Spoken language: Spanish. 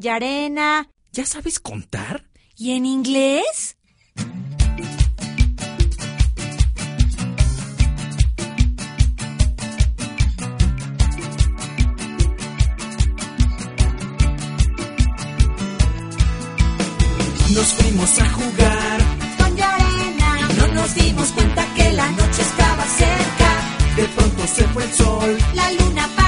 y arena. ¿Ya sabes contar? ¿Y en inglés? Nos fuimos a jugar Con arena. y no nos dimos cuenta que la noche estaba cerca. De pronto se fue el sol. La luna